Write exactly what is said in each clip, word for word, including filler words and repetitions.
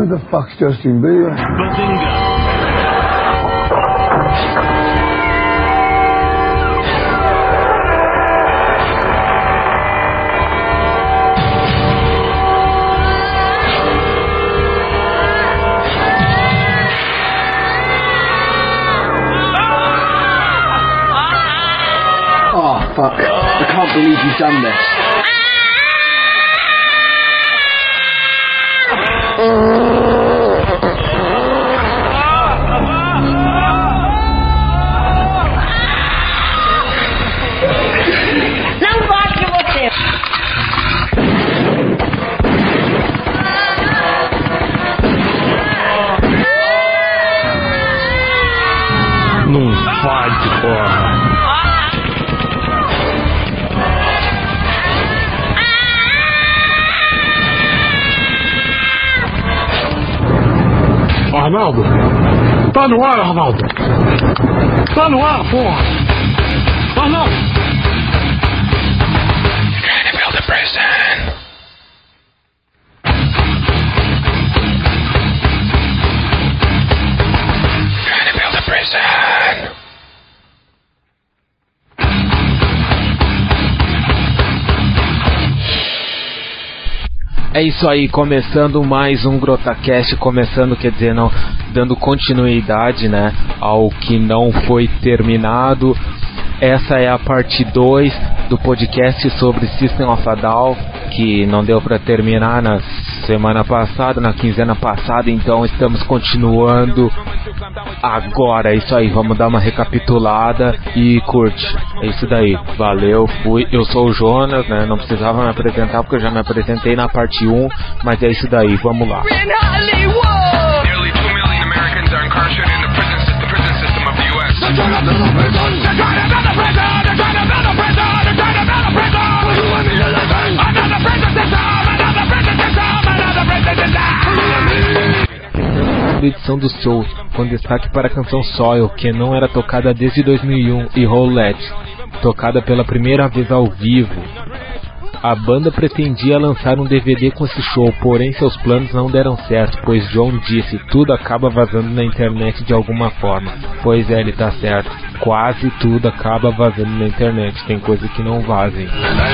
Who the fuck's Justin Bieber? Bazinga! Oh, fuck. I can't believe you've done this. Não bate você! Não fode, porra! Arnaldo, tá no ar, Arnaldo. Tá no ar, porra. Arnaldo. Trying to build a prison. Trying to build a prison. É isso aí, começando mais um GrotaCast, começando, quer dizer, não, dando continuidade, né, ao que não foi terminado. Essa é a parte dois do podcast sobre System of a Down, que não deu para terminar na semana passada, na quinzena passada, então estamos continuando agora. É isso aí, vamos dar uma recapitulada e curte. É isso daí, valeu, fui. Eu sou o Jonas, né, não precisava me apresentar porque eu já me apresentei na parte um, mas é isso daí, vamos lá. Edição do Soul, com destaque para a canção Soil, que não era tocada desde dois mil e um, e Roulette, tocada pela primeira vez ao vivo. A banda pretendia lançar um D V D com esse show, porém seus planos não deram certo, pois John disse, tudo acaba vazando na internet de alguma forma. Pois é, ele tá certo, quase tudo acaba vazando na internet, tem coisa que não vazem.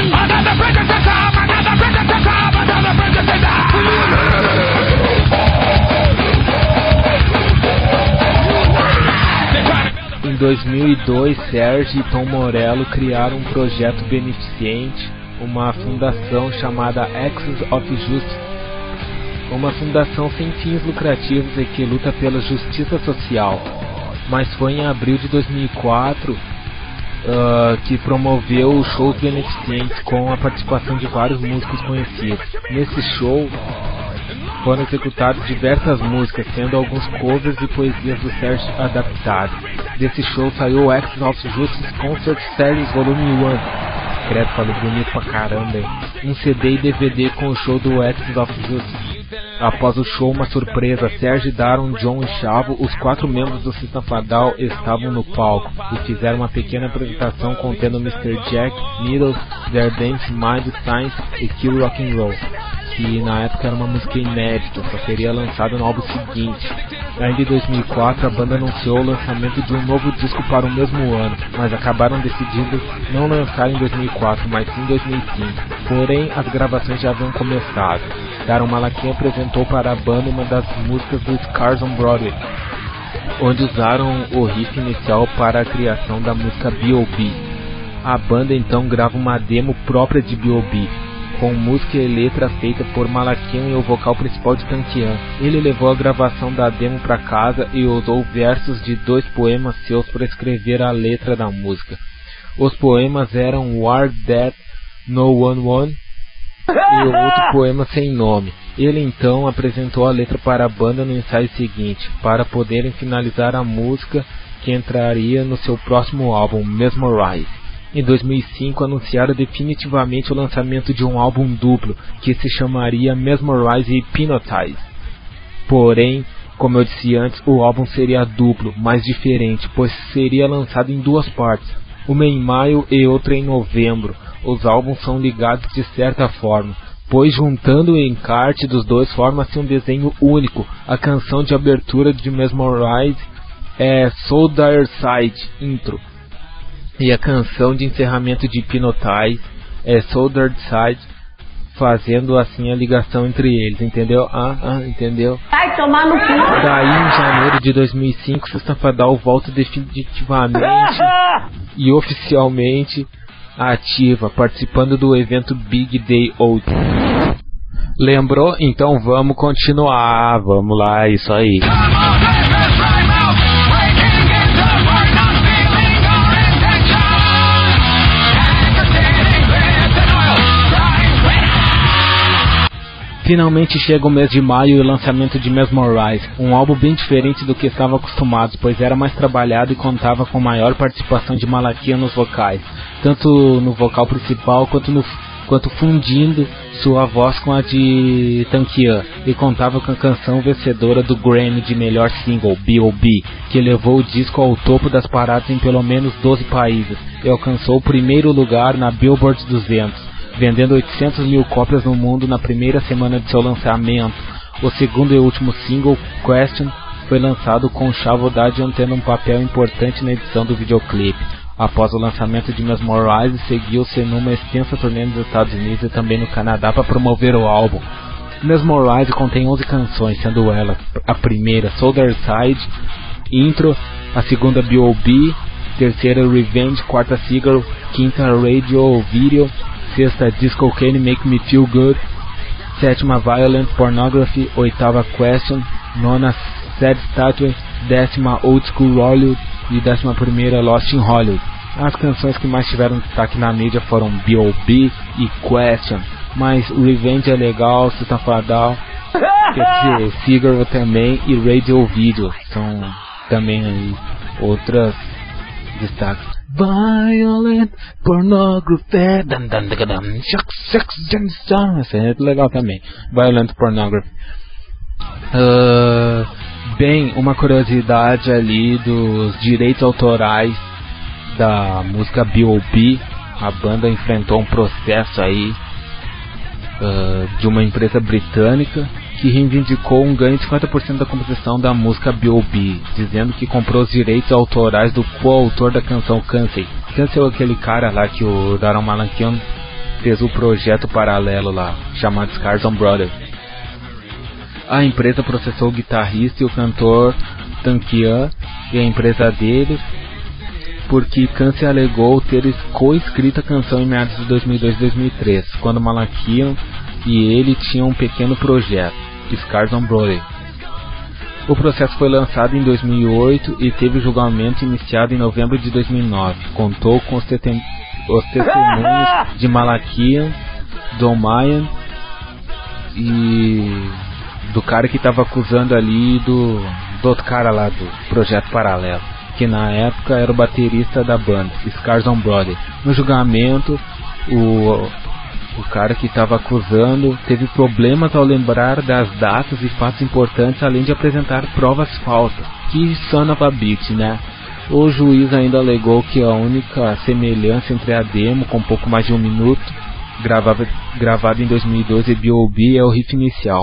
Em dois mil e dois, Serge e Tom Morello criaram um projeto beneficente, uma fundação chamada Axis of Justice, uma fundação sem fins lucrativos e que luta pela justiça social. Mas foi em abril de dois mil e quatro uh, que promoveu shows beneficentes com a participação de vários músicos conhecidos. Nesse show foram executadas diversas músicas, sendo alguns covers e poesias do Serge adaptados. Desse show saiu o Axis of Justice Concert Series Volume um. Credo, falei bonito pra caramba, hein? Um C D e D V D com o show do Axis of Justice. Após o show, uma surpresa, Serge, Daron, John e Chavo, os quatro membros do System of a Down, estavam no palco e fizeram uma pequena apresentação contendo mister Jack, Needles, Their Dance, Mind, Science e Kill Rock'n'Roll, que na época era uma música inédita, só seria lançada no álbum seguinte. Ainda em dois mil e quatro, a banda anunciou o lançamento de um novo disco para o mesmo ano, mas acabaram decidindo não lançar em dois mil e quatro, mas sim em dois mil e cinco. Porém, as gravações já haviam começado. Daron Malakian apresentou para a banda uma das músicas do Scars on Broadway, onde usaram o riff inicial para a criação da música B O B A banda então grava uma demo própria de B O B com música e letra feita por Malakian e o vocal principal de Tankian. Ele levou a gravação da demo para casa e usou versos de dois poemas seus para escrever a letra da música. Os poemas eram War That No One Won e o outro poema sem nome. Ele então apresentou a letra para a banda no ensaio seguinte, para poderem finalizar a música que entraria no seu próximo álbum, Mesmerize. Em dois mil e cinco, anunciaram definitivamente o lançamento de um álbum duplo, que se chamaria Mesmerize e Hypnotize. Porém, como eu disse antes, o álbum seria duplo, mas diferente, pois seria lançado em duas partes, uma em maio e outra em novembro. Os álbuns são ligados de certa forma, pois juntando o encarte dos dois forma-se um desenho único. A canção de abertura de Mesmerize é Soldier Side Intro, e a canção de encerramento de Hypnotize é Soldier Side, fazendo assim a ligação entre eles, entendeu? Ah, ah, entendeu? Vai tomar no cu. Daí, em janeiro de dois mil e cinco, System of a Down volta definitivamente e oficialmente ativa, participando do evento Big Day Out. Lembrou? Então vamos continuar, vamos lá, isso aí. Finalmente chega o mês de maio e o lançamento de Mesmerize, um álbum bem diferente do que estavam acostumados, pois era mais trabalhado e contava com maior participação de Malakian nos vocais, tanto no vocal principal quanto, no, quanto fundindo sua voz com a de Tankian, e contava com a canção vencedora do Grammy de melhor single, B O B, que levou o disco ao topo das paradas em pelo menos doze países e alcançou o primeiro lugar na Billboard duzentos. Vendendo oitocentas mil cópias no mundo na primeira semana de seu lançamento. O segundo e último single, Question, foi lançado com Chavo Dadion tendo um papel importante na edição do videoclipe. Após o lançamento de Mesmerize, seguiu-se numa extensa turnê nos Estados Unidos e também no Canadá para promover o álbum. Mesmerize contém onze canções, sendo elas a primeira, Soldier Side Intro, a segunda, B O B, terceira, Revenge, quarta, Cigarette, quinta, Radio Video, sexta, Disco Cane Make Me Feel Good, sétima, Violent Pornography, oitava, Question, nona, Sad Statue, décima, Old School Hollywood e décima primeira, Lost in Hollywood. As canções que mais tiveram destaque na mídia foram B O B e Question, mas Revenge é legal, System of a Down, quer dizer, Cigarette também, e Radio Video são também aí outras destaques. Violent Pornography, dan, dan, dan, dan, sex, sex, dan, essa é legal também. Violent Pornography. Uh, bem, uma curiosidade ali dos direitos autorais da música B O B. A banda enfrentou um processo aí uh, de uma empresa britânica que reivindicou um ganho de cinquenta por cento da composição da música B O B, dizendo que comprou os direitos autorais do coautor da canção Cancel. Cancel é aquele cara lá que o Daron Malakian fez o projeto paralelo lá, chamado Scars on Brothers. A empresa processou o guitarrista e o cantor Tankian e a empresa dele, porque Cancel alegou ter co-escrito a canção em meados de dois mil e dois e dois mil e três, quando Malakian e ele tinham um pequeno projeto, Scars on Broadway. O processo foi lançado em dois mil e oito e teve o julgamento iniciado em novembro de dois mil e nove. Contou com os, tete- os testemunhos de Malakian, Don Mayan e do cara que estava acusando ali do, do outro cara lá do projeto paralelo, que na época era o baterista da banda, Scars on Broadway. No julgamento, o O cara que estava acusando teve problemas ao lembrar das datas e fatos importantes, além de apresentar provas falsas. Que son of a bitch, né? O juiz ainda alegou que a única semelhança entre a demo, com pouco mais de um minuto, gravava, gravada em dois mil e doze, e B O B é o riff inicial,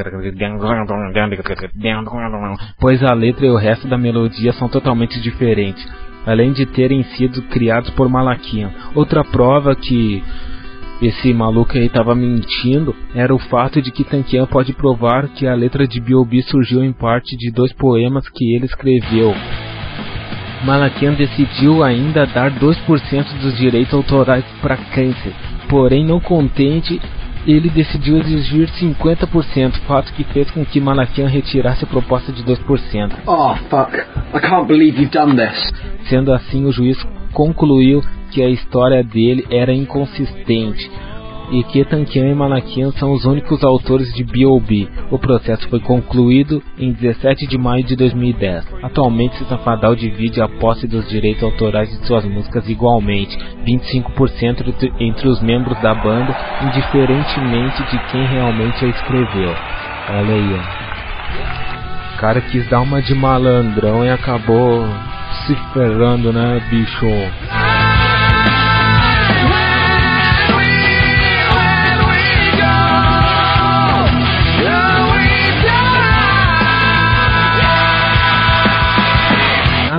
pois a letra e o resto da melodia são totalmente diferentes, além de terem sido criados por Malakian. Outra prova que esse maluco aí tava mentindo era o fato de que Tankian pode provar que a letra de B O B surgiu em parte de dois poemas que ele escreveu. Malakian decidiu ainda dar dois por cento dos direitos autorais para Cancel, porém não contente, ele decidiu exigir cinquenta por cento, fato que fez com que Malakian retirasse a proposta de dois por cento. Oh, fuck. I can't believe you've done this. Sendo assim, o juiz concluiu que a história dele era inconsistente e que Tankian e Malakian são os únicos autores de B O B. O processo foi concluído em dezessete de maio de dois mil e dez. Atualmente, System of a Down divide a posse dos direitos autorais de suas músicas igualmente, vinte e cinco por cento entre os membros da banda, indiferentemente de quem realmente a escreveu. Olha aí, ó. O cara quis dar uma de malandrão e acabou se ferrando, né, bicho? When we, when we go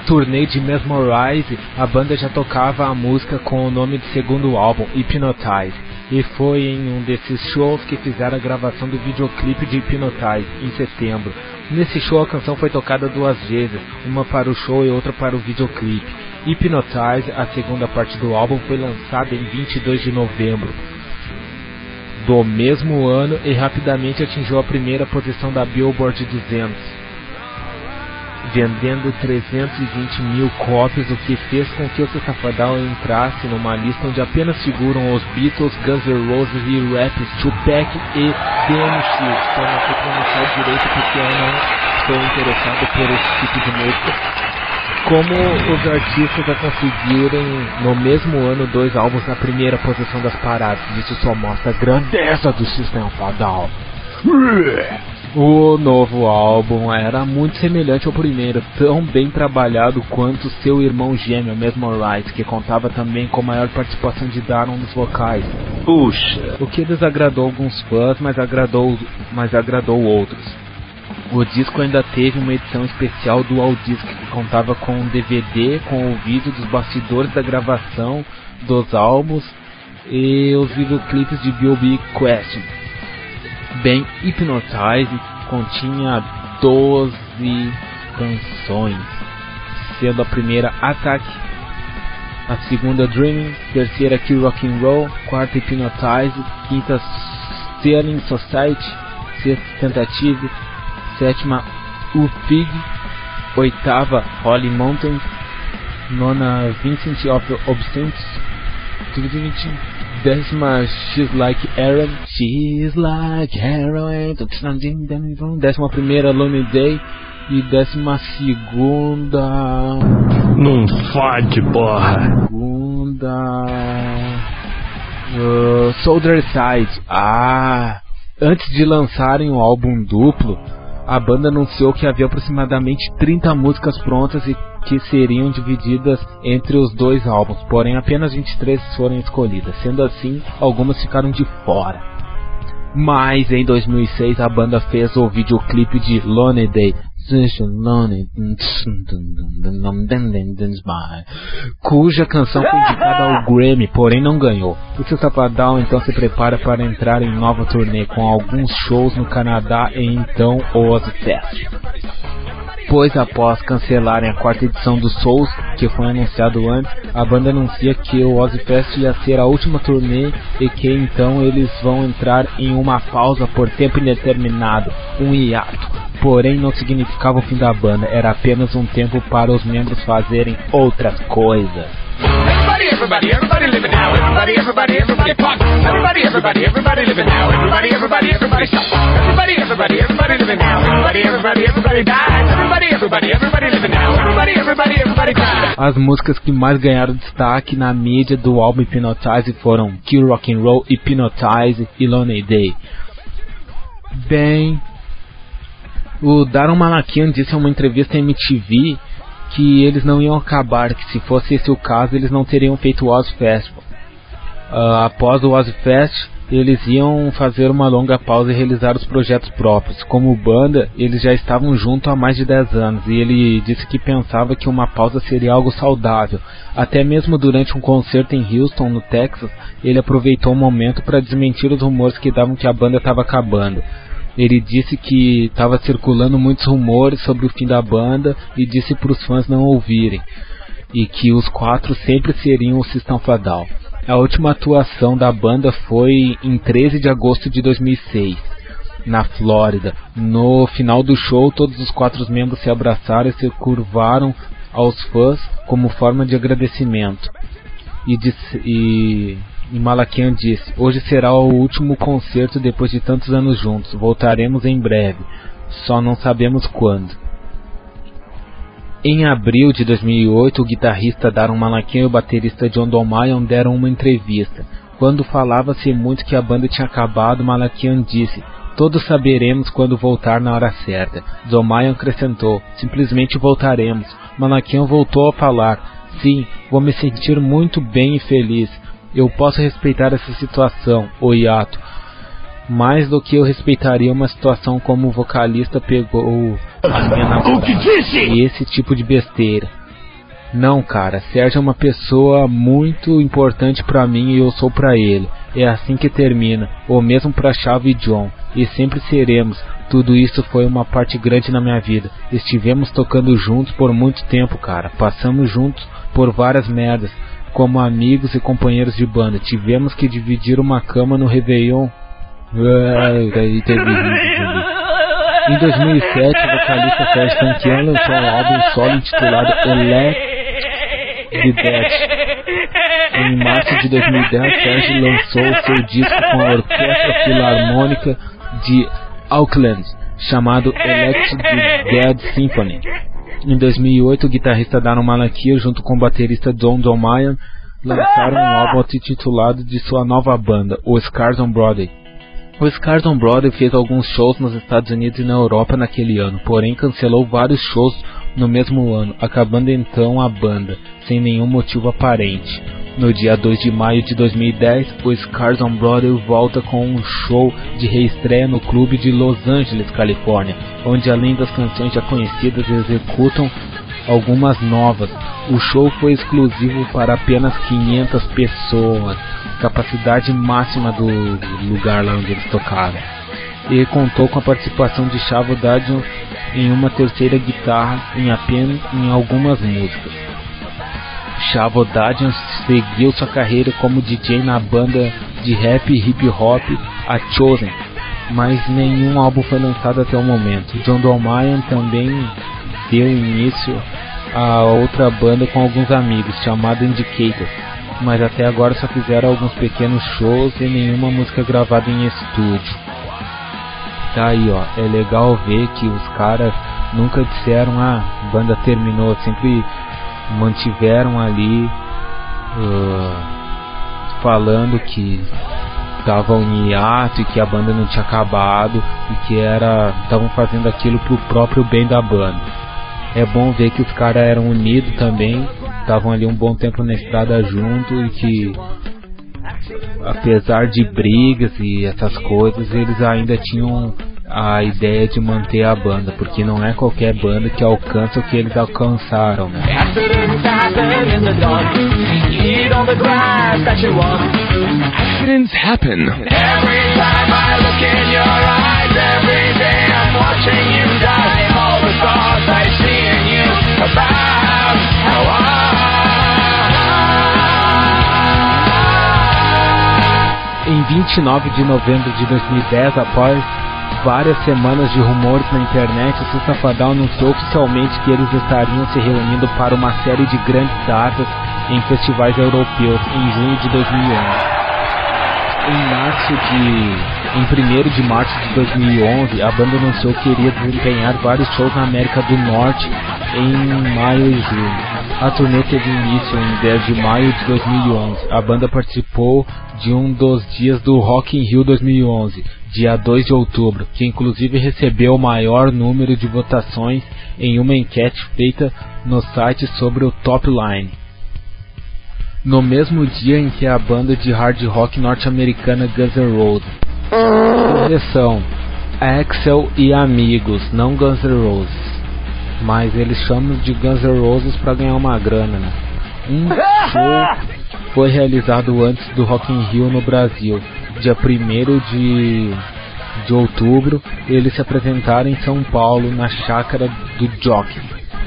turnê de Mesmerize, a banda já tocava a música com o nome de segundo álbum, Hypnotize, e foi em um desses shows que fizeram a gravação do videoclipe de Hypnotize, em setembro. Nesse show a canção foi tocada duas vezes, uma para o show e outra para o videoclipe. Hypnotize, a segunda parte do álbum, foi lançada em vinte e dois de novembro do mesmo ano e rapidamente atingiu a primeira posição da Billboard duzentos, vendendo trezentos e vinte mil cópias, o que fez com que o System of a Down entrasse numa lista onde apenas figuram os Beatles, Guns N' Roses e Raps, Tupac e D M X. Então não sei pronunciar direito porque eu não estou interessado por esse tipo de música. Como os artistas a conseguirem no mesmo ano dois álbuns na primeira posição das paradas, isso só mostra a grandeza do System of a Down. O novo álbum era muito semelhante ao primeiro, tão bem trabalhado quanto seu irmão gêmeo, Mesmerize, que contava também com maior participação de Daron nos vocais. Puxa! O que desagradou alguns fãs, mas agradou, mas agradou outros. O disco ainda teve uma edição especial Dual Disc, que contava com um D V D com o vídeo dos bastidores da gravação dos álbuns e os videoclipes de B O B Question. Bem, Hypnotize continha doze canções, sendo a primeira Attack, a segunda Dreaming, terceira Kill Rock and Roll, quarta Hypnotize, quinta Stealing Society, sexta Tentative, sétima U-Pig, oitava Holy Mountains, nona Vincent of Obstinance, décima She's Like Heroin, She's Like Heroin, décima primeira Lonely Day e décima segunda Não fode, porra! Segunda uh, Soldier Side. Ah, antes de lançarem o álbum duplo, a banda anunciou que havia aproximadamente trinta músicas prontas e que seriam divididas entre os dois álbuns, porém apenas vinte e três foram escolhidas, sendo assim, algumas ficaram de fora. Mas em dois mil e seis a banda fez o videoclipe de Lonely Day, cuja canção foi indicada ao Grammy, porém não ganhou. O System of a Down então se prepara para entrar em nova turnê com alguns shows no Canadá e então o Ozzfest. Pois após cancelarem a quarta edição do Souls, que foi anunciado antes, a banda anuncia que o Ozzfest ia ser a última turnê e que então eles vão entrar em uma pausa por tempo indeterminado, um hiato. Porém não significava o fim da banda, era apenas um tempo para os membros fazerem outras coisas. Everybody, everybody, everybody living now. Everybody, everybody, everybody pop. Everybody, everybody, everybody living now. Everybody, everybody, everybody stop. Everybody, everybody, everybody living now. Everybody, everybody, everybody die. Everybody, everybody, everybody living now. Everybody, everybody, everybody die. As músicas que mais ganharam destaque na mídia do álbum Hypnotize foram Kill Rock and Roll, Hypnotize e Lonely Day. Bem, o Daron Malakian disse em uma entrevista em M T V que eles não iam acabar, que se fosse esse o caso eles não teriam feito o Oz Festival. Uh, após o Oz Fest, eles iam fazer uma longa pausa e realizar os projetos próprios. Como banda, eles já estavam juntos há mais de dez anos e ele disse que pensava que uma pausa seria algo saudável. Até mesmo durante um concerto em Houston, no Texas, ele aproveitou o momento para desmentir os rumores que davam que a banda estava acabando. Ele disse que estava circulando muitos rumores sobre o fim da banda e disse para os fãs não ouvirem, e que os quatro sempre seriam o System of a Down. A última atuação da banda foi em treze de agosto de dois mil e seis, na Flórida. No final do show, todos os quatro membros se abraçaram e se curvaram aos fãs como forma de agradecimento. E, disse, e, e Malakian disse: hoje será o último concerto depois de tantos anos juntos. Voltaremos em breve, só não sabemos quando. Em abril de dois mil e oito, o guitarrista Daron Malakian e o baterista John Dolmayan deram uma entrevista. Quando falava-se muito que a banda tinha acabado, Malakian disse: todos saberemos quando voltar na hora certa. Dolmayan acrescentou: simplesmente voltaremos. Malakian voltou a falar: sim, vou me sentir muito bem e feliz. Eu posso respeitar essa situação, o hiato, mais do que eu respeitaria uma situação como o vocalista pegou a minha namorada e esse tipo de besteira. Não, cara, Sérgio é uma pessoa muito importante pra mim e eu sou pra ele. É assim que termina, ou mesmo pra Chave e John, e sempre seremos. Tudo isso foi uma parte grande na minha vida. Estivemos tocando juntos por muito tempo, cara. Passamos juntos por várias merdas, como amigos e companheiros de banda. Tivemos que dividir uma cama no Réveillon. Em dois mil e sete, o vocalista Sérgio Tankian lançou um álbum solo intitulado Elect the Dead. Em março de dois mil e dez, Sérgio lançou seu disco com a Orquestra Filarmônica de Auckland, chamado Elect the Dead Symphony. Em dois mil e oito, o guitarrista Daron Malakian, junto com o baterista John Dolmayan, lançaram um álbum intitulado de sua nova banda, o Scars on Broadway. O Scars on Broadway fez alguns shows nos Estados Unidos e na Europa naquele ano, porém cancelou vários shows no mesmo ano, acabando então a banda, sem nenhum motivo aparente. No dia dois de maio de dois mil e dez, o Scars on Broadway volta com um show de reestreia no clube de Los Angeles, Califórnia, onde além das canções já conhecidas executam algumas novas. O show foi exclusivo para apenas quinhentas pessoas, capacidade máxima do lugar lá onde eles tocaram, e contou com a participação de Chavo Dadion em uma terceira guitarra em apenas em algumas músicas. Chavo Dadion seguiu sua carreira como D J na banda de rap e hip hop A Chosen, mas nenhum álbum foi lançado até o momento. John Dolmayan também deu início a outra banda com alguns amigos, chamada Indicator, mas até agora só fizeram alguns pequenos shows e nenhuma música gravada em estúdio. Tá aí, ó, é legal ver que os caras nunca disseram, ah, a banda terminou, sempre mantiveram ali uh, falando que estavam em hiato e que a banda não tinha acabado e que era estavam fazendo aquilo pro próprio bem da banda. É bom ver que os caras eram unidos também, estavam ali um bom tempo na estrada junto e que, apesar de brigas e essas coisas, eles ainda tinham a ideia de manter a banda, porque não é qualquer banda que alcança o que eles alcançaram, né? Accidents happen. Every time I look in your eyes, every day I'm watching you die. All the thoughts I see in you about how I... Em vinte e nove de novembro de dois mil e dez, após várias semanas de rumores na internet, o System of a Down anunciou oficialmente que eles estariam se reunindo para uma série de grandes datas em festivais europeus em junho de dois mil e onze. Em março de, em primeiro de março de dois mil e onze, a banda anunciou que iria desempenhar vários shows na América do Norte em maio e junho. A turnê teve início em dez de maio de dois mil e onze. A banda participou de um dos dias do Rock in Rio dois mil e onze, dia dois de outubro, que inclusive recebeu o maior número de votações em uma enquete feita no site sobre o Top Line. No mesmo dia em que a banda de hard rock norte-americana Guns N' Roses, correção, Axl e amigos, não Guns N' Roses, mas eles chamam de Guns N' Roses para ganhar uma grana, né? Um show foi realizado antes do Rock in Rio no Brasil, dia primeiro de, de outubro. Eles se apresentaram em São Paulo, na chácara do Jockey.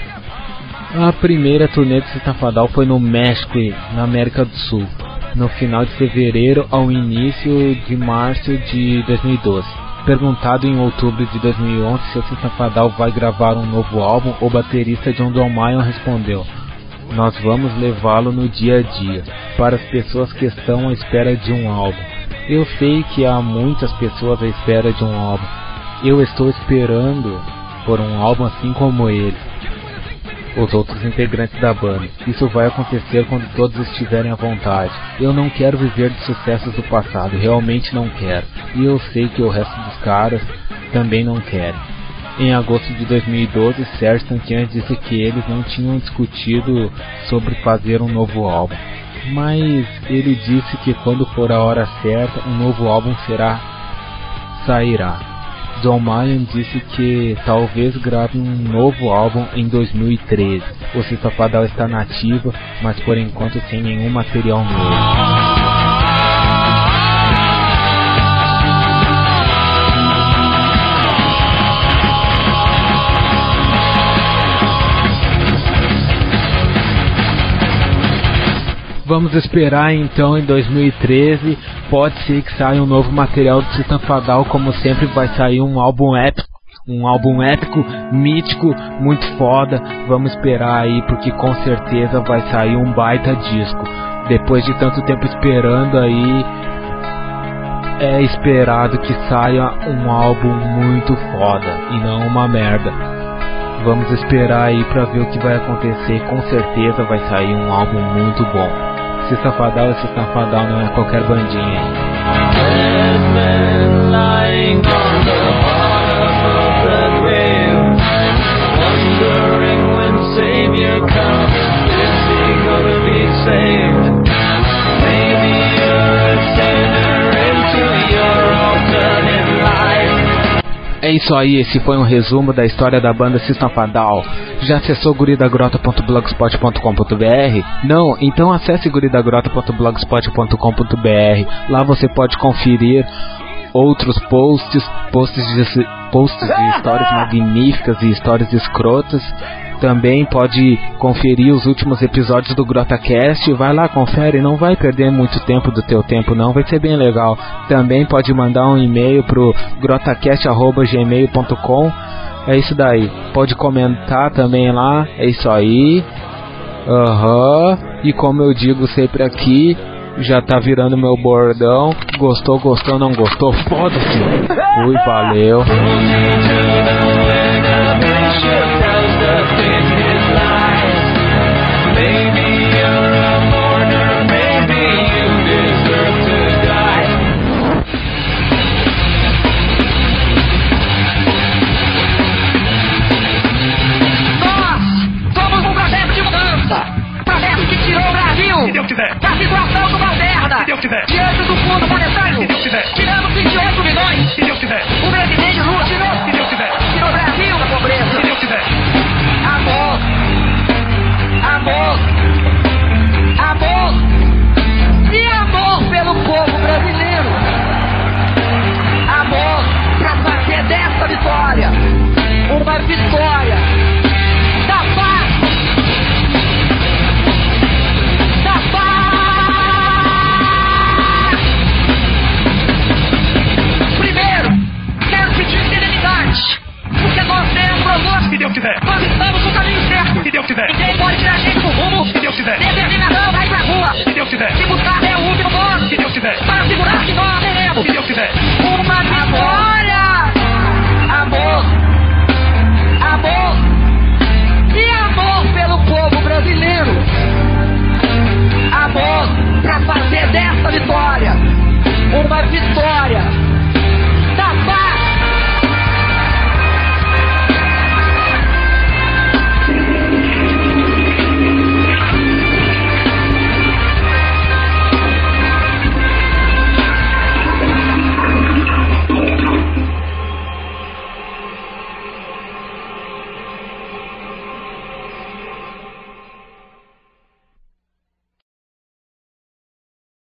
A primeira turnê de System of a Down foi no México, na América do Sul, no final de fevereiro ao início de março de dois mil e doze. Perguntado em outubro de dois mil e onze se o System of a Down vai gravar um novo álbum, o baterista John Dolmayan respondeu: "Nós vamos levá-lo no dia a dia, para as pessoas que estão à espera de um álbum. Eu sei que há muitas pessoas à espera de um álbum. Eu estou esperando por um álbum assim como ele, os outros integrantes da banda. Isso vai acontecer quando todos estiverem à vontade. Eu não quero viver de sucessos do passado, realmente não quero. E eu sei que o resto dos caras também não querem." Em agosto de dois mil e doze, Serj Tankian disse que eles não tinham discutido sobre fazer um novo álbum, mas ele disse que quando for a hora certa, um novo álbum será sairá. John Mayer disse que talvez grave um novo álbum em dois mil e treze. O System of a Down está na ativa, mas por enquanto sem nenhum material novo. Vamos esperar então em dois mil e treze, pode ser que saia um novo material do System of a Down, como sempre vai sair um álbum épico, um álbum épico, mítico, muito foda. Vamos esperar aí, porque com certeza vai sair um baita disco. Depois de tanto tempo esperando aí, é esperado que saia um álbum muito foda e não uma merda. Vamos esperar aí pra ver o que vai acontecer, com certeza vai sair um álbum muito bom. System of a Down, System of a Down não é qualquer bandinha aí. É isso aí, esse foi um resumo da história da banda System of a Down. Já acessou guridagrota ponto blogspot ponto com ponto b r? Não? Então acesse guridagrota ponto blogspot ponto com ponto b r. Lá você pode conferir outros posts, posts de, posts de histórias magníficas e histórias escrotas. Também pode conferir os últimos episódios do GrotaCast. Vai lá, confere, não vai perder muito tempo do teu tempo não, vai ser bem legal. Também pode mandar um e-mail pro grotacast arroba gmail ponto com. É isso daí. Pode comentar também lá, é isso aí. Aham. Uhum. E como eu digo sempre aqui, já tá virando meu bordão. Gostou, gostou, não gostou? Foda-se. Fui, valeu. Da situação subalterna, diante do fundo monetário, tiramos vinte e oito milhões, o presidente Lula tirou, tirou o Brasil da pobreza. Amor, amor, amor e amor pelo povo brasileiro. Amor pra fazer dessa vitória uma vitória da paz. Porque nós temos proposto, se Deus quiser, nós estamos no caminho certo, se Deus quiser, ninguém pode tirar a gente do rumo, se Deus quiser, determinação vai pra rua, se Deus quiser, se buscar até o último ponto, se Deus quiser, para segurar que nós teremos, se Deus quiser.